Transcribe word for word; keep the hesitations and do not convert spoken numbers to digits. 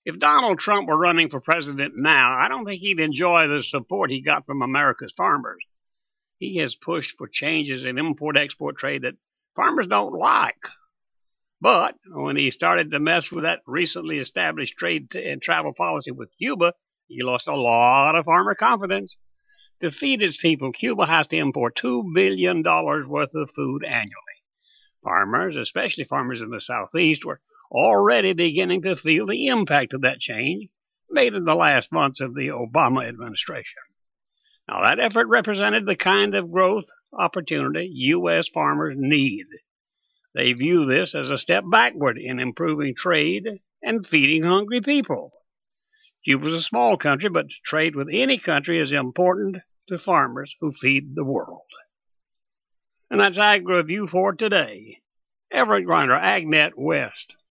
If Donald Trump were running for president now, I don't think he'd enjoy the support he got from America's farmers. He has pushed for changes in import-export trade that farmers don't like. But when he started to mess with that recently established trade and travel policy with Cuba, he lost a lot of farmer confidence. To feed its people, Cuba has to import two billion dollars worth of food annually. Farmers, especially farmers in the Southeast, were already beginning to feel the impact of that change made in the last months of the Obama administration. Now, that effort represented the kind of growth opportunity U S farmers need. They view this as a step backward in improving trade and feeding hungry people. Cuba is a small country, but trade with any country is important to farmers who feed the world. And that's Ag Review for today. Everett Grinder, AgNet West.